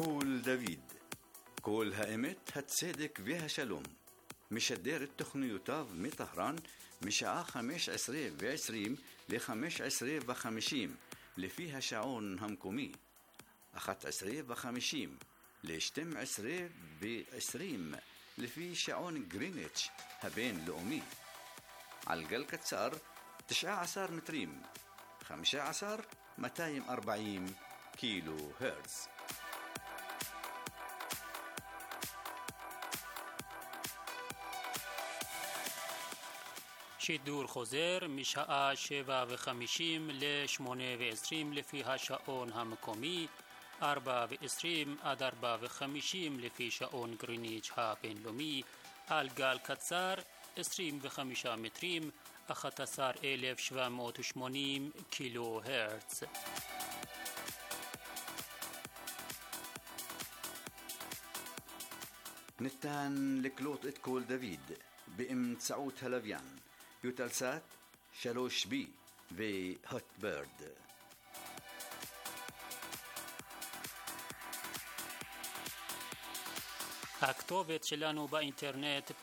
קול דוד, קול האמת, הצדק והשלום. משדר את תוכניותיו מטהרן משעה 15:20 ל-15:50 לפי השעון המקומי, 11:50 ל-12:20 לפי שעון גריניץ' הבינלאומי. על גל קצר 19 מטרים, 15,240 קילו הרץ. שידור חוזר משעה 7:50 ל-8:20 לפי השעון המקומי, 4:20 עד 4:50 לפי שעון גריניץ' הבינלאומי, על גל קצר 25 מטרים, 11,780 קילו הרץ. ניתן לקלוט את קול דוד באמצעות הלוויין, יוטלסאט 3B והוטברד. הכתובת שלנו באינטרנט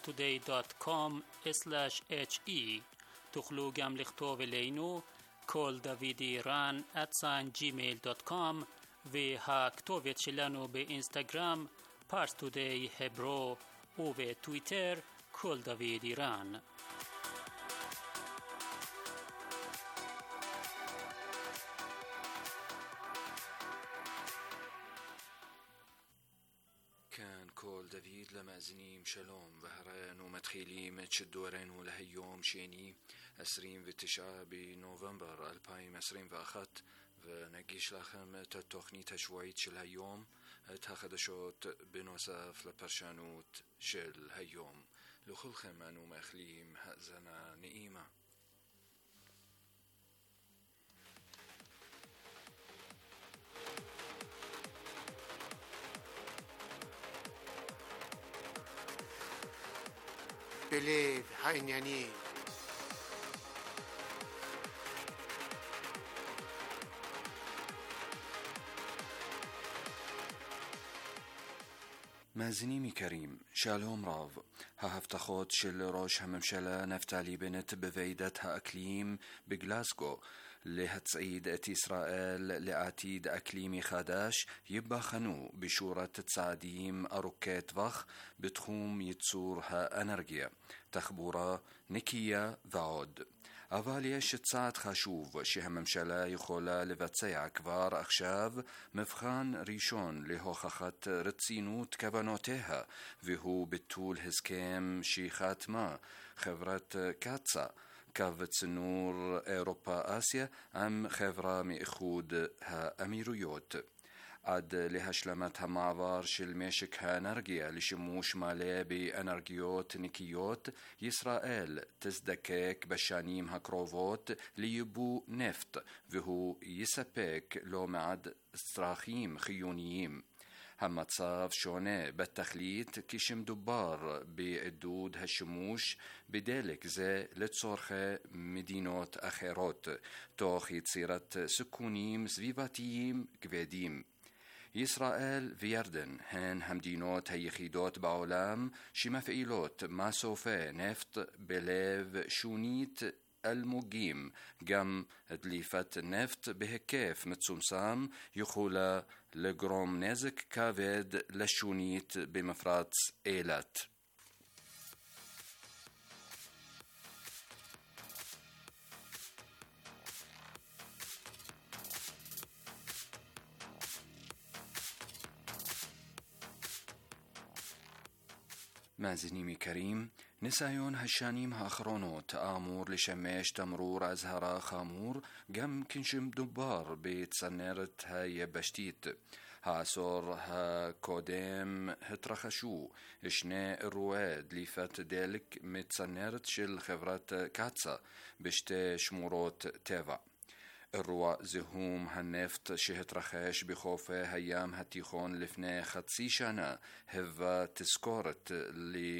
parstoday.com/he. תוכלו גם לכתוב אלינו calldavidiran@gmail.com, והכתובת שלנו באינסטגרם parstoday hebro, ובטוויטר כל דוד איראן. كان كول دافيد لمازنيم شلوم وهران ومتخيليم تشدورين لهيوم شيني 29 بنوفمبر 2021 ونقيش لكم التخنية الشويت شل هيوم تاخدشوت بنوصف لبرشانوت شل هيوم لخلخم أنو مخليم هأزنا نئيمة. בלב העניינים. מאזינים יקרים, שלום רב. ההבטחות של ראש הממשלה נפתלי בנט בוועידת האקלים בגלסגו להצעיד את ישראל לעתיד אקלימי חדש ייבחנו בשורת צעדים ארוכי טווח בתחום ייצור האנרגיה, תחבורה נקייה ועוד. אבל יש צעד חשוב שהממשלה יכולה לבצע כבר עכשיו, מבחן ראשון להוכחת רצינות כוונותיה, והוא ביטול הסכם שחתמה חברת קצ"א, קו צינור אירופה-אסיה, עם חברה מאיחוד האמירויות. עד להשלמת המעבר של משק האנרגיה לשימוש מלא באנרגיות נקיות, ישראל תזדקק בשנים הקרובות ליבוא נפט, והוא יספק לא מעט צרכים חיוניים. המצב שונה בתכלית כשמדובר בעידוד השימוש בדלק זה לצורכי מדינות אחרות, תוך יצירת סיכונים סביבתיים כבדים. ישראל וירדן הן המדינות היחידות בעולם שמפעילות מסופי נפט בלב שונית אלמוגים. גם דליפת נפט בהיקף מצומצם יכולה לגרום נזק כבד לשונית במפרץ אילת. מאזינים יקרים, ניסיון השנים האחרונות אמור לשמש תמרור אזהרה חמור גם כשמדובר בצנרת היבשתית. העשור הקודם התרחשו שני אירועי דליפת דלק מצנרת של חברת קצ"א בשתי שמורות טבע. אירוע זיהום הנפט שהתרחש בחופי הים התיכון לפני חצי שנה היווה תזכורת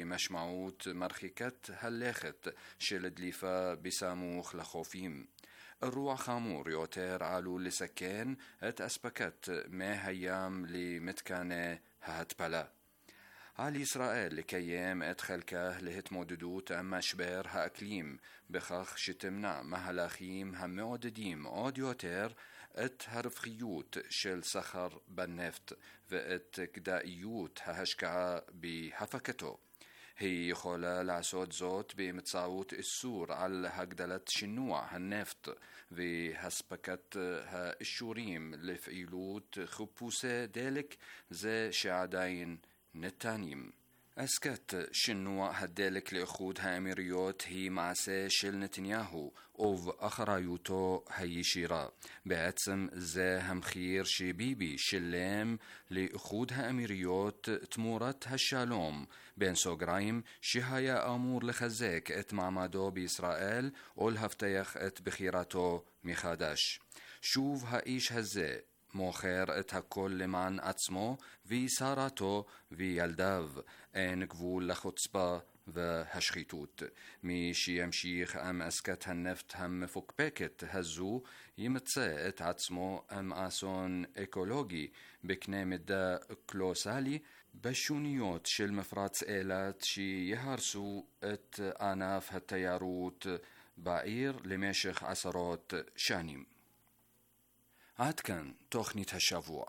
למשמעות מרחיקת הלכת של דליפה בסמוך לחופים. الروع خامور يوتر علو لسكين أسبكت ما هيام لمتكانة هاتبلا على إسرائيل لكيام خلكه لهتموددوت أما شبير هأكليم بخخ شتمنع مهلاخيم هم معدديم أوديوتر هرفخيوت شل سخر بالنفط كدائيوت هشكعة بحفكتو هي يخولا لعسود زوت بمتصاوت السور على هقدلة شنوع هالنفط هسبكت الشوريم لفعيلوت خبوسة ديلك زي شعدين نتانيم أسكت شنوع هدالك لأخود هاميريوت هي معسى شل نتنياهو أوف أخرايوتو هي شيرا بعتسم زي همخير شبيبي شلام لأخود هاميريوت تمورت هالشالوم بين سوغرايم شهايا أمور لخزاك معمدو بإسرائيل أول هفتيخ بخيراتو ميخادش شوف هايش هزي موخير هكل لمعن أتسمو في ساراتو في يلداف ان قبول لخطسبا وهشخيتوت ميش يمشيخ أم أسكت هالنفط هم فوق باكت هزو يمتسا عتسمو أم آسون إيكولوجي بكنام دا كلوسالي بشونيوت شل مفرات سئلات شي يهارسو آناف هالتياروت بعير لمشخ عصرات شانيم عاد كان تخنيت هالشافوع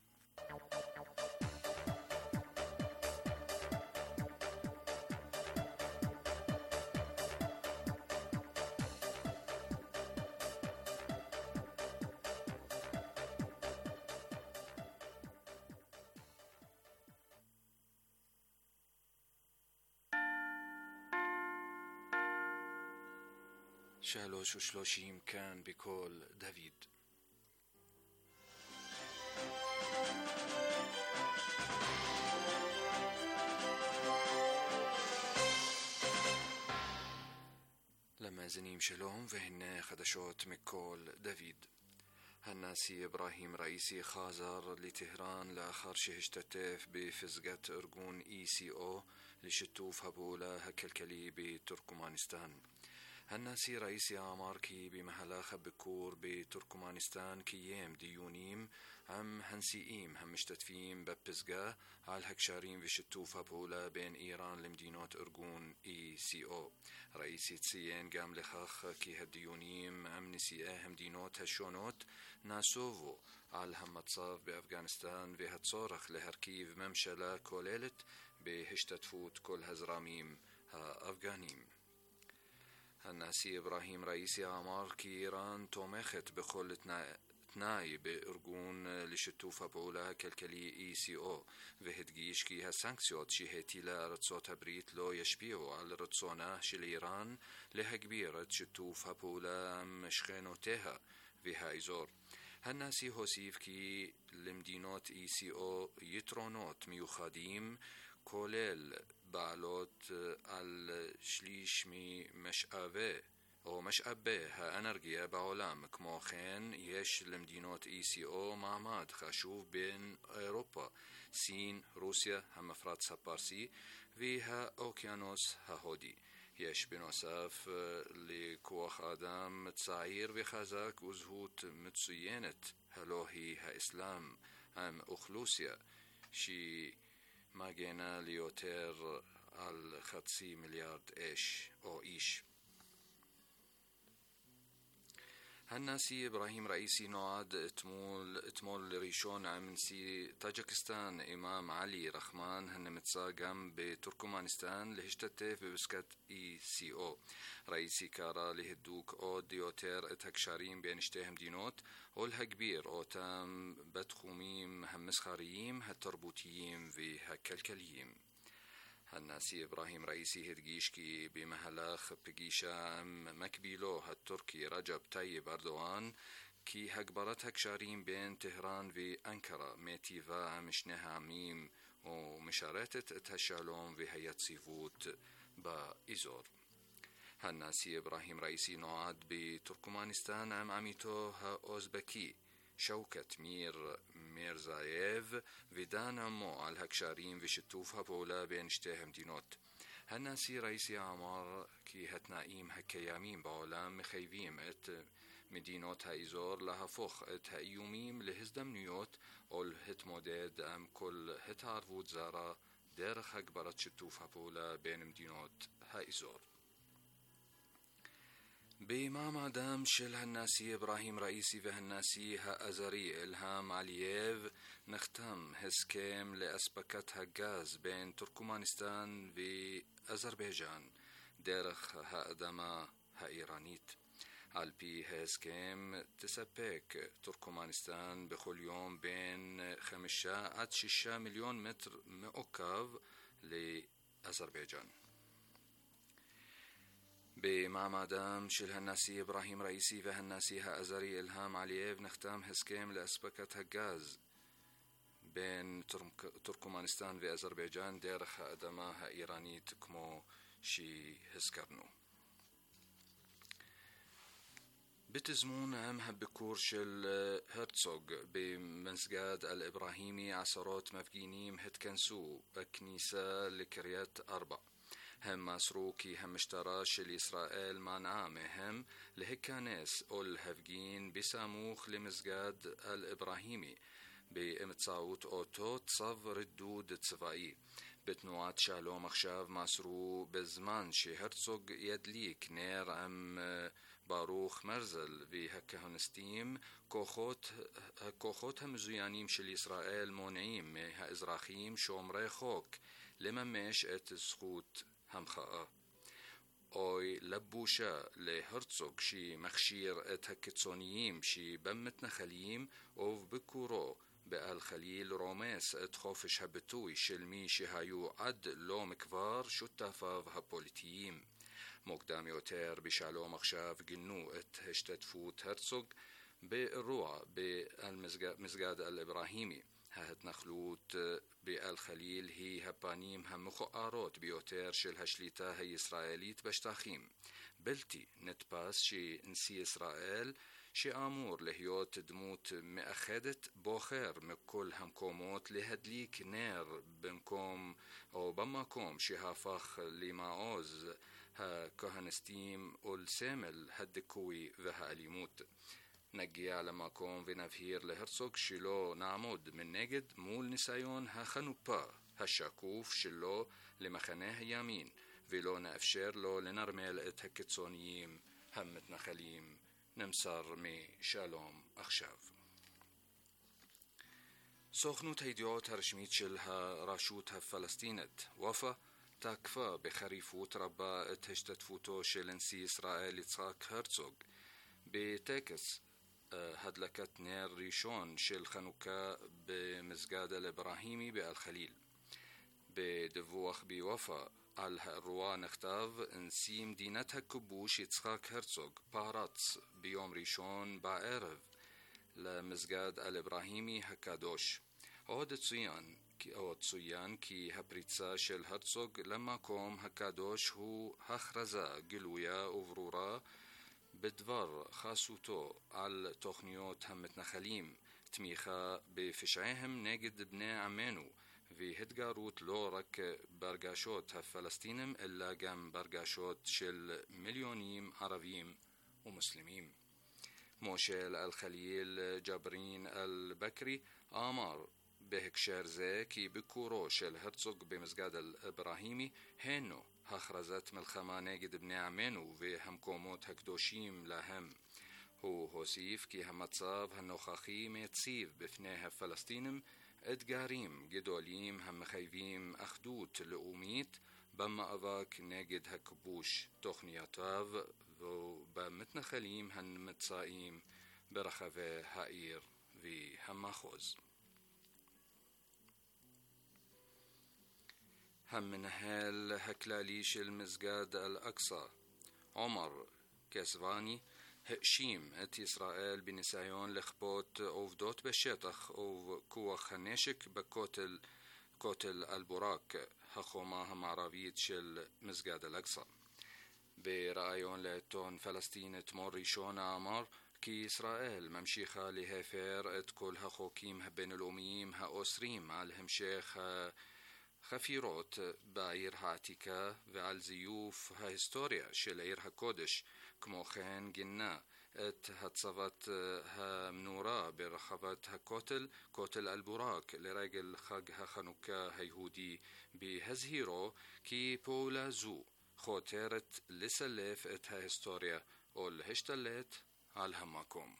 شالوش وشلوشيم كان بكل دافيد لما زنيم شلوم فهن خدشوت مكول دافيد هالناسي إبراهيم رئيسي خازر لتهران لآخر شهشتتف بفزقة أرجون ECO لشتوف هبولا هكلكلي بتركمانستان هالناسي رئيسي عماركي بمهلاخ بكور بتركمانستان كيام ديونيم هم هنسيئيم هم مشتتفيم ببزقة على هكشارين بشتوف هبولا بين إيران لمدينات أرجون ECO رئيسي تسيين قام لخخ كي هالديونيم هم نسيئة هم دينوت هالشونوت ناسوفو على هم متصاف بأفغانستان بهتصورخ لهركيف ممشلة كوليلت بهشتتفوت كل هزراميم ها أفغانيم هالناسي إبراهيم رئيسي عمار كي إيران تومخت بخل تناي بأرجون لشتوفة بولا كالكلي ECO وهدجيش كي هالسانكسيوت شيهتي لرتصوت بريت لو يشبيهو على رتصونا شل إيران لها كبيرة شتوفة بولا مشخينو تيها فيها إزور هالناسي هوسيف كي لمدينوت ECO يترونوت ميوخاديم كوليل بعلوت الشليشمي مشأبه أو مشأبه ها أنرجيا بعلام كموخين يش لمدينوت ECO معماد خشوف بين أوروبا سين روسيا هم فرات سبارسي فيها أوكيانوس هودي يش بنصاف لكوخ آدم تسعير بخزاك وزهوت متسيينت هلوهي ها إسلام هم أخلوسيا شي ما جينا ليوتر على 5 مليار إيش هالناسي إبراهيم رئيسي نوعد اتمول ريشون عمنسي تاجكستان إمام علي رحمان هن متساقم بتركمانستان لهشتتف ببسكت ECO رئيسي كارا لهدوك أو ديوتر اتهكشارين بين اشتهم دينوت أولها كبير أو تام بدخوميم هم مسخاريين هالتربوتيين في هالكلكليين هالناسي إبراهيم رئيسي هدجيشكي بمهلاخ بقيشة مكبيلو هالتركي رجب طيب أردوغان كي هكبرت هكشارين بين طهران في أنقرة ميتيفا مشنها عميم ومشارتت اتهشالون في هيا تصيفوت بإزور هالناسي إبراهيم رئيسي نوعد بتركمانستان عميتو ها أوزبكي شوكت ميرزايف فيدان مو على هكشارين في شتوفها بولا بين اشتهم دينوت هالناسي رئيسي عمر كي هتنائيم هكياميم بعولام مخيبيم ات مدينوت هايزور لها فخ ات هايوميم لهزدمنيوت أول هتمودد أم كل هتعرفوت زارا دارخ أكبرت شتوف هبولا بين مدينوت هايزور. بمعمدام شل هالناسي إبراهيم رئيسي وهالناسي هأزري إلهام علييف نختم هسكيم لأسبكت هالغاز بين تركمانستان وأذربيجان دارخ هأدما هإيرانيت. علبي هسكيم تسبك تركمانستان بكل يوم بين 5 عد 6 مليون متر مؤكف لأذربيجان. بمعمدام شل هالناسي إبراهيم رئيسي وهالناسي هأزري إلهام علييف نختم هسكيم لأسبكت هالغاز بين تركمانستان وأذربيجان دارخ أدما إيرانيت كمو شي هسكرنو. بتزمون عم هبكور شل هرتسوغ بمسجد الإبراهيمي عصرات مفجينيم هتكنسو بكنيسة لكريات 4 هم مسروكي هم اشتراش لإسرائيل منعامهم لهكانيس أول هفجين بساموخ لمسجد الإبراهيمي بامتصاوت أوتو تصف ردود تسفائي بتنوات شالوم أخشاف مسرو بزمان شي هرتسوغ يدليك نير أم باروخ مرزل بهكهنستيم كوخوت هم زيانيم شل إسرائيل مونعيم ها إزراخيم شومري خوك لممش اتسخوت هم خاء اوي لبوشا لهرتسوغ شي مخشير اتهكتسونييم شي بمتنخليم اوف بكورو بالخليل روميس اتخوفش هبتوي شلمي شهايو عد لو مكفار شتافاف هبوليتييم مقدام يوتير بشالوم اخشاف جنو اتهشتتفوت هرتسوغ بالروع بالمسجد الإبراهيمي هات نخلوت بالخليل هي هبانيم هم مخقارات بيوتير شل هشليتا هي إسرائيليت بشتاخيم بلتي نتباس شي نسي إسرائيل شي آمور لهيوت دموت مأخدت بوخير مكل هم كوموت لهدليك نير بمكوم أو بمكوم شي هافخ لماعوز ها كهنستيم والسامل هدكوي وها أليموت نجي على ماكون ونفهير لهرسوغ شلو نعمود من نجد مول نسايون هخنوبا هالشاكوف شلو لمخناه يمين ولو نافشير له لنرميل اتهكتسونييم همت نخليم نمسر مي شالوم أخشاف. سخنوت هيديوت هرشميت شلها راشوتها فلسطينت وفا تاكفا بخريفوت ربا اتهشتتفوتو شلنسي إسرائيل يتساك هرتسوغ بتاكس هدلكت نير ريشون شل خنوكا بمسجد الإبراهيمي بالخليل بدفوخ بوفا على الروا نختاف انسيم دينتها كبوش يتسخاك هرتسوغ باراتس بيوم ريشون بعرف لمسجد الإبراهيمي هكادوش عود تسويان كي هبريتسا شل هرتسوغ لما كوم هكادوش هو هخرزا قلويا وفرورا بدفر خاصوتو على تخنيوت همت نخليم تميخا بفشعيهم نجد بني عمانو في هدقاروت لورك برقاشوت هفلسطينم إلا جم برقاشوت شل مليونيم عربيم ومسلميم. موشيل الخليل جابرين البكري آمر بهك شارزة كي بكورو شل هرتسوغ بمسجد الإبراهيمي هنو هخرزت ملخما ناجد بني عمانو في همكوموت هكدوشيم لهم هو هوسيف كي همتصاب هنوخاخي ميتصيف بفناها فلسطينم ادقاريم جدوليم هم خيفيم أخدوت لأوميت بما أباك ناجد هكبوش تخنياتاف وبمتنخليم هن متصائيم برخفة هائير في هماخوز. هم من هال هكلاليش المسجد الأقصى عمر كسفاني هقشيم ات إسرائيل بنسايون لخبوت أوفدوت بشيطخ أو كوخ ناشك كوتل البراك هخوما هم عربيت شل مسجد الأقصى برأيون لتون فلسطين تمر ريشون عمر كي إسرائيل ممشيخة لهافير ات كل هخوكيم بين الأميم هأسريم على همشيخ חפירות בעיר העתיקה ועל זיוף ההיסטוריה של עיר הקודש. כמו כן גינה את הצבת המנורה ברחבת הכותל, כותל אל-בוראק, לרגל חג החנוכה היהודי, בהזהירו כי פעולה זו חותרת לסלף את ההיסטוריה או להשתלט על המקום.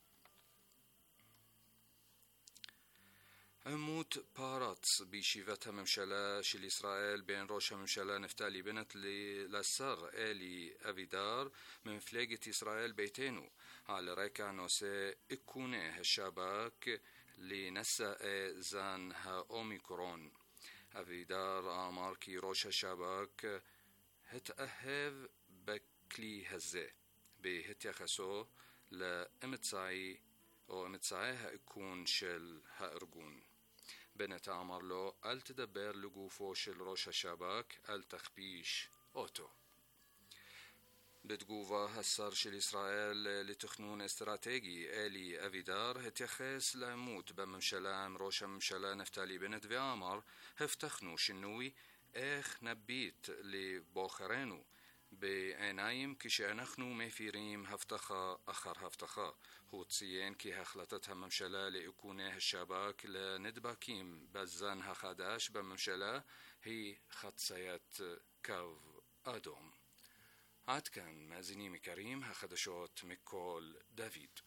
עימות פרץ בישיבת הממשלה של ישראל בין ראש הממשלה נפתלי בנט לשר אלי אבידר ממפלגת ישראל ביתנו על רקע נושא איכוני השב"כ לנשאי זן האומיקרון. אבידר אמר כי ראש השב"כ התאהב בכלי הזה בהתייחסו לאמצעי האיכון של הארגון. בנט אמר לו, אל תדבר לגופו של ראש השב"כ, אל תכפיש אותו. בתגובה, השר של ישראל לתכנון אסטרטגי אלי אבידר התייחס לעימות בממשלה עם ראש הממשלה נפתלי בנט ואמר, הבטחנו שינוי, איך נביט לבוחרינו בעיניים כשאנחנו מפירים הבטחה אחר הבטחה. הוא ציין כי החלטת הממשלה לאיכוני השב"כ לנדבקים בזן החדש בממשלה היא חציית קו אדום. עד כאן מאזינים יקרים, החדשות מכל דוד.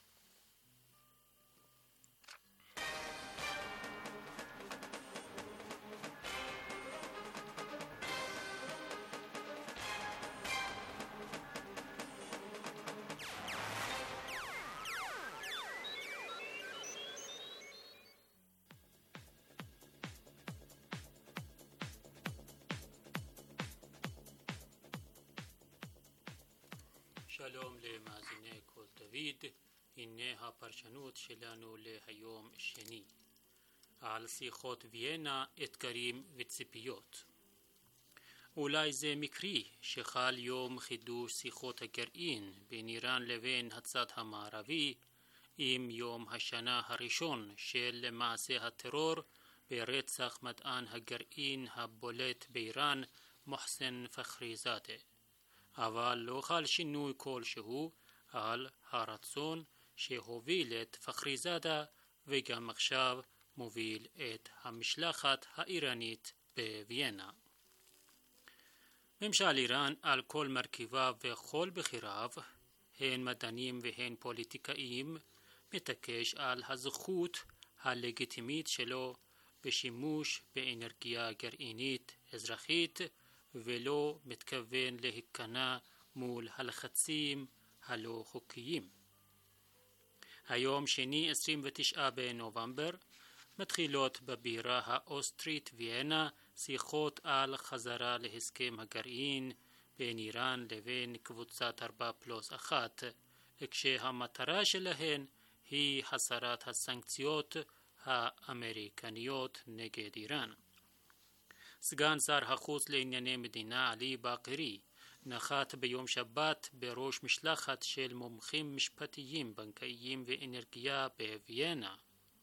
שלום למאזיני כל דוד, הנה הפרשנות שלנו להיום שני. על שיחות ויינה, אתגרים וציפיות. אולי זה מקרי שחל יום חידוש שיחות הגרעין בין איראן לבין הצד המערבי, עם יום השנה הראשון של מעשה הטרור ברצח מדען הגרעין הבולט באיראן, מוחסן פחריזאדה. אבל לא חל שינוי כלשהו על הרצון שהוביל את פחריזאדה וגם עכשיו מוביל את המשלחת האיראנית בוויינה. ממשל איראן על כל מרכיביו וכל בחיריו, הן מדענים והן פוליטיקאים, מתעקש על הזכות הלגיטימית שלו בשימוש באנרגיה גרעינית אזרחית, ולא מתכוון להיכנע מול הלחצים הלא חוקיים. היום שני 29 בנובמבר מתחילות בבירה האוסטרית ויינה שיחות על חזרה להסכם הגרעין בין איראן לבין קבוצת 4+1, כשהמטרה שלהן היא הסרת הסנקציות האמריקניות נגד איראן. סגן שר החוץ לענייני מדינה עלי באקרי נחת ביום שבת בראש משלחת של מומחים משפטיים, בנקאיים ואנרגיה בוויינה.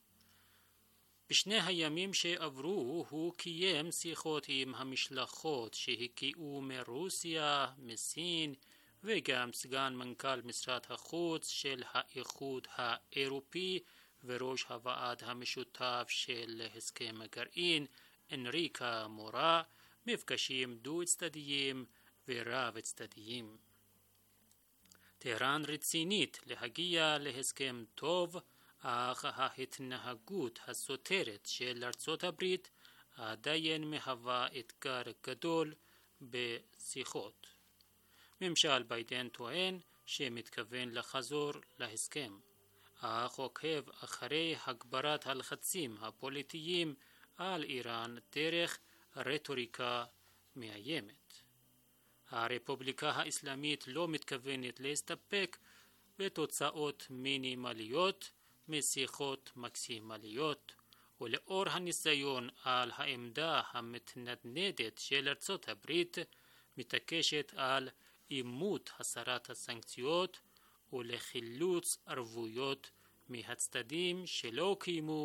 בשני הימים שעברו הוא קיים שיחות עם המשלחות שהגיעו מרוסיה, מסין וגם סגן מנכ"ל משרד החוץ של האיחוד האירופי וראש הוועד המשותף של הסכם הגרעין, אנריקה מורה, מפגשים דו-צדדיים ורב-צדדיים. טהרן רצינית להגיע להסכם טוב, אך ההתנהגות הסותרת של ארצות הברית עדיין מהווה אתגר גדול בשיחות. ממשל ביידן טוען שמתכוון לחזור להסכם, אך עוקב אחרי הגברת הלחצים הפוליטיים על איראן דרך רטוריקה מאיימת. הרפובליקה האסלאמית לא מתכוונת להסתפק בתוצאות מינימליות משיחות מקסימליות, ולאור הניסיון על העמדה המתנדנדת של ארצות הברית, מתעקשת על אימות הסרת הסנקציות ולחילוץ ערבויות מהצדדים שלא קיימו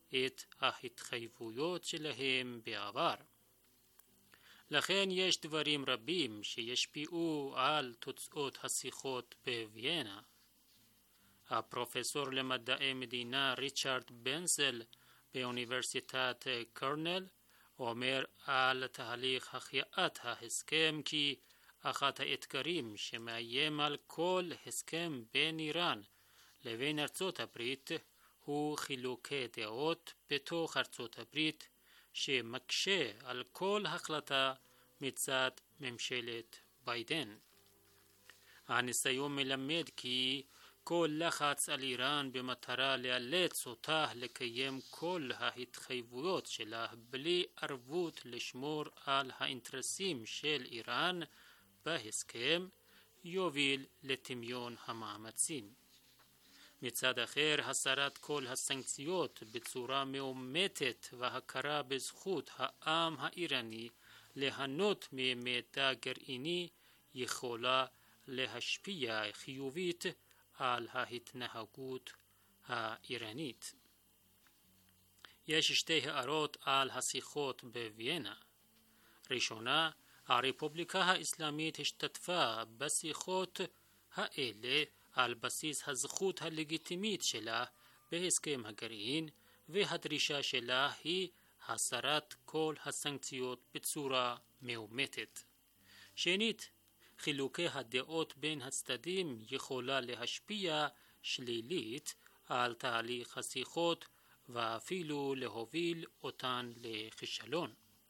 את ההתחייבויות שלהם בעבר. לכן יש דברים רבים שישפיעו על תוצאות השיחות בוויינה. הפרופסור למדעי מדינה ריצ'רד בנסל באוניברסיטת קורנל אומר על תהליך החייאת ההסכם כי אחד האתגרים שמאיים על כל הסכם בין איראן לבין ארצות הברית הוא חילוקי דעות בתוך ארצות הברית שמקשה על כל החלטה מצד ממשלת ביידן. הניסיון מלמד כי כל לחץ על איראן במטרה לאלץ אותה לקיים כל ההתחייבויות שלה בלי ערבות לשמור על האינטרסים של איראן בהסכם יוביל לטמיון המאמצים. מצד אחר, הסרת כל הסנקציות בצורה מאומתת והכרה בזכות העם האיראני ליהנות ממידע גרעיני יכולה להשפיע חיובית על ההתנהגות האיראנית. יש שתי הערות על השיחות בוויינה. ראשונה, הרפובליקה האסלאמית השתתפה בשיחות האלה על בסיס הזכות הלגיטימית שלה בהסכם הגרעין, והדרישה שלה היא הסרת כל הסנקציות בצורה מאומתת. שנית, חילוקי הדעות בין הצדדים יכולה להשפיע שלילית על תהליך השיחות ואפילו להוביל אותן לכישלון.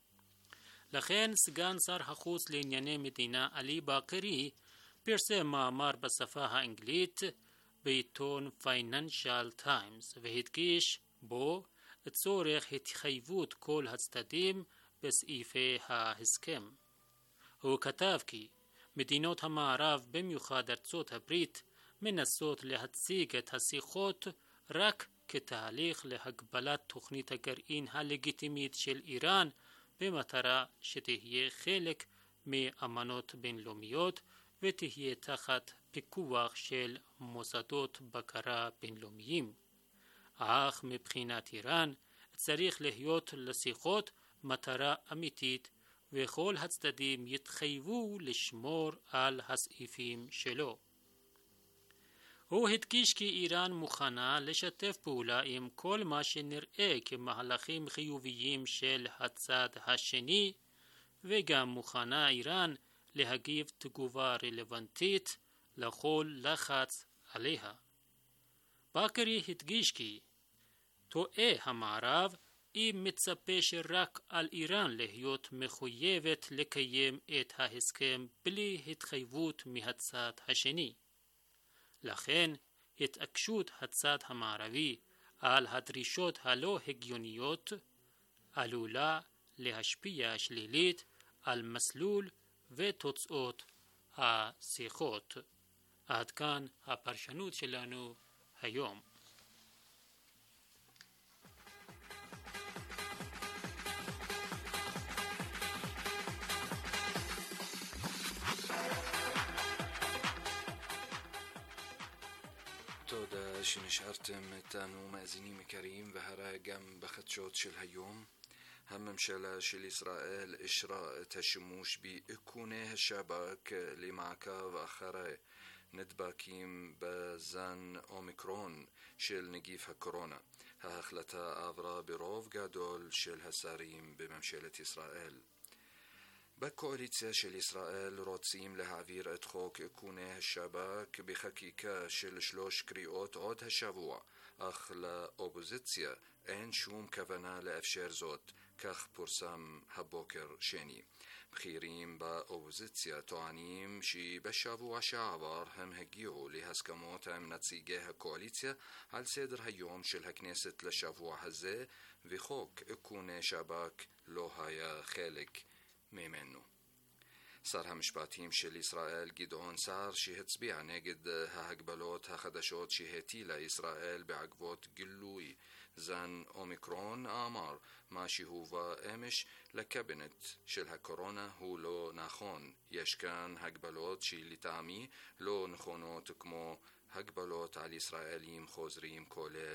לכן סגן שר החוץ לענייני מדינה עלי באקרי פרסם מאמר בשפה האנגלית בעיתון פייננשיאל טיימס והדגיש בו צורך התחייבות כל הצדדים בסעיפי ההסכם. הוא כתב כי מדינות המערב, במיוחד ארצות הברית, מנסות להציג את השיחות רק כתהליך להגבלת תוכנית הגרעין הלגיטימית של איראן במטרה שתהיה חלק מאמנות בינלאומיות ותהיה תחת פיקוח של מוסדות בקרה בינלאומיים. אך מבחינת איראן צריך להיות לשיחות מטרה אמיתית וכל הצדדים יתחייבו לשמור על הסעיפים שלו. הוא הדגיש כי איראן מוכנה לשתף פעולה עם כל מה שנראה כמהלכים חיוביים של הצד השני, וגם מוכנה איראן להגיב תגובה רלוונטית לכל לחץ עליה. באקרי הדגיש כי טועה המערב אם מצפה שרק על איראן להיות מחויבת לקיים את ההסכם בלי התחייבות מהצד השני. לכן, התעקשות הצד המערבי על הדרישות הלא הגיוניות עלולה להשפיע שלילית על מסלול ותוצאות השיחות. עד כאן הפרשנות שלנו היום. תודה שנשארתם איתנו מאזינים יקרים, והרי גם בחדשות של היום הממשלה של ישראל אישרה את השימוש באיכוני השב"כ למעקב אחרי נדבקים בזן אומיקרון של נגיף הקורונה. ההחלטה עברה ברוב גדול של השרים בממשלת ישראל. בקואליציה של ישראל רוצים להעביר את חוק איכוני השב"כ בחקיקה של 3 קריאות עוד השבוע, אך לאופוזיציה אין שום כוונה לאפשר זאת, כך פורסם הבוקר שני. בכירים באופוזיציה טוענים שבשבוע שעבר הם הגיעו להסכמות עם נציגי הקואליציה על סדר היום של הכנסת לשבוע הזה, וחוק איכוני שב"כ לא היה חלק ממנו. שר המשפטים של ישראל גדעון סער, שהצביע נגד ההגבלות החדשות שהטילה ישראל בעקבות גילוי זן אומיקרון, אמר מה שהובא אמש לקבינט של הקורונה הוא לא נכון. יש כאן הגבלות שלטעמי לא נכונות כמו הגבלות על ישראלים חוזרים כולל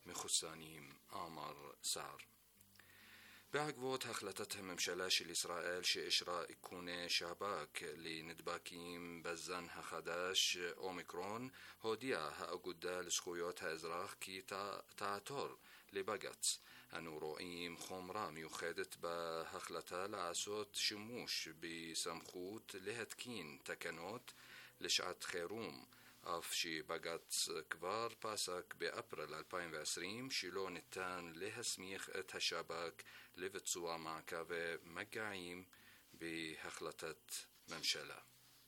מחוסנים, אמר סער. בעקבות החלטת הממשלה של ישראל שאישרה איכוני שב"כ לנדבקים בזן החדש אומיקרון, הודיעה האגודה לזכויות האזרח כי תעתור לבג"ץ. אנו רואים חומרה מיוחדת בהחלטה לעשות שימוש בסמכות להתקין תקנות לשעת חירום, אף שבג"ץ כבר פסק באפריל 2020 שלא ניתן להסמיך את השב"כ לביצוע מעקב מגעים בהחלטת ממשלה.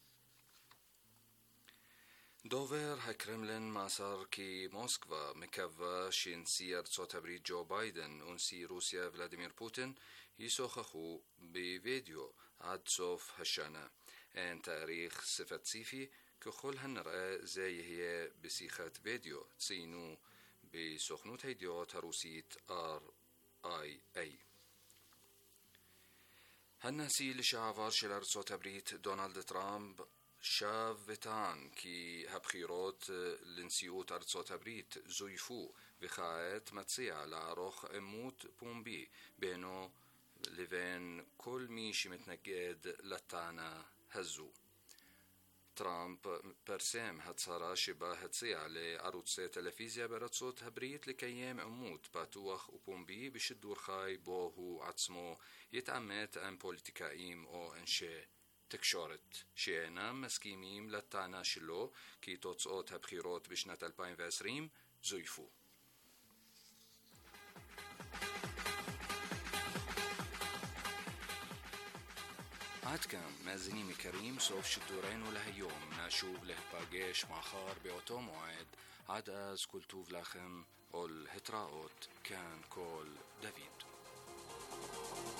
דובר הקרמלין מסר כי מוסקבה מקווה שנשיא ארצות הברית ג'ו ביידן ונשיא רוסיה ולדימיר פוטין ישוחחו בווידאו עד סוף השנה. אין תאריך ספציפי, ככל הנראה זה יהיה בשיחת וידאו, ציינו בסוכנות הידיעות הרוסית RIA. הנשיא לשעבר של ארצות הברית דונלד טראמפ שב וטען כי הבחירות לנשיאות ארצות הברית זויפו, וכעת מציע לערוך עימות פומבי בינו לבין כל מי שמתנגד לטענה הזו. טראמפ פרסם הצהרה שבה הציע לערוצי טלוויזיה בארצות הברית לקיים עימות פתוח ופומבי בשידור חי בו הוא עצמו יתעמת עם פוליטיקאים או אנשי תקשורת שאינם מסכימים לטענה שלו כי תוצאות הבחירות בשנת 2020 זויפו. עד כאן מאזינים יקרים, סוף שידורנו להיום. נשוב להיפגש מחר באותו מועד. עד אז כל טוב לכם ולהתראות. כאן כל דוד.